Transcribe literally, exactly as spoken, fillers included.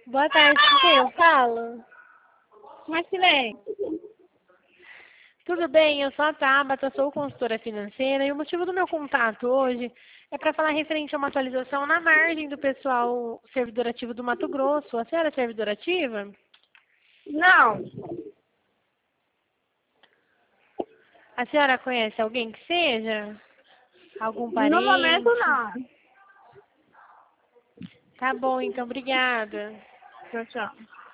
Boa tarde, com quem eu falo? Marcinei, Tudo bem, eu sou a Tabata, sou consultora financeira e o motivo do meu contato hoje é para falar referente a uma atualização na margem do pessoal servidor ativo do Mato Grosso. A senhora é servidora ativa? não, A senhora conhece alguém que seja? Algum no momento parente? não. Tá bom, então, obrigada. Tchau, tchau.